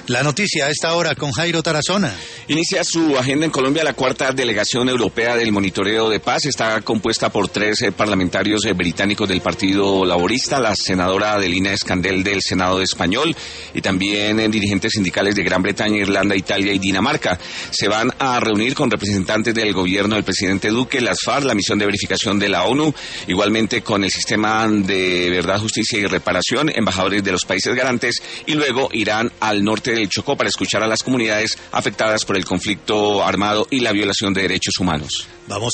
La noticia a esta hora con Jairo Tarazona. Inicia su agenda en Colombia la cuarta delegación europea del monitoreo de paz. Está compuesta por 3 parlamentarios británicos del Partido Laborista, la senadora Adelina Escandel del Senado español y también dirigentes sindicales de Gran Bretaña, Irlanda, Italia y Dinamarca. Se van a reunir con representantes del gobierno del presidente Duque, las FARC, la misión de verificación de la ONU, igualmente con el sistema de verdad, justicia y reparación, embajadores de los países garantes, y luego irán al norte del Chocó para escuchar a las comunidades afectadas por el conflicto armado y la violación de derechos humanos. Vamos